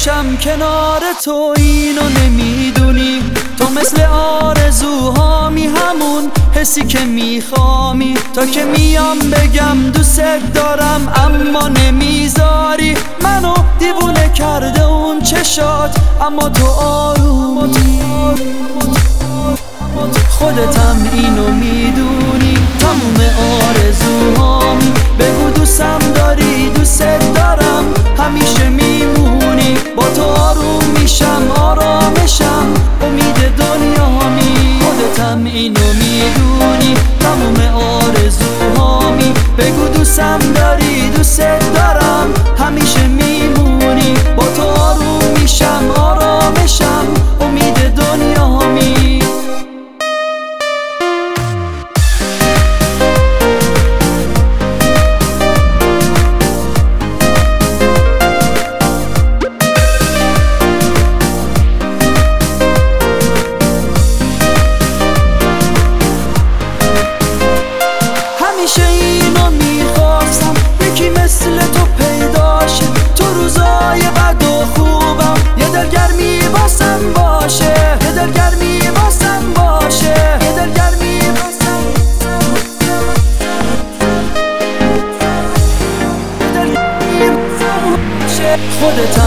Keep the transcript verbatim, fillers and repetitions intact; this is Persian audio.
باشم کنار تو، اینو نمیدونی. تو مثل آرزوهامی، همون حسی که میخوامی. تا که میام بگم دوست دارم اما نمیذاری. منو دیوونه کرده اون چشات، اما تو آرومی. خودتم اینو میدونی. تموم آرزوهامی، بگو دوستم داری، دوست دارم، همیشه میمونی. با تو آروم میشم، آرامشم، امید دنیامی. خودتم اینو میدونی. تموم آرزوهامی، بگو دوستم داری، دوست دارم، همیشه میمونی. با تو آروم میشم، آرامشم، امید دنیامی. همیشه اینو میخواستم، یکی مثل تو پیداشه. تو روزای بد و خوبم یه دلگرمی واسم باشه، یه دلگرمی واسم باشه، یه دلگرمی واسم باشه. خودت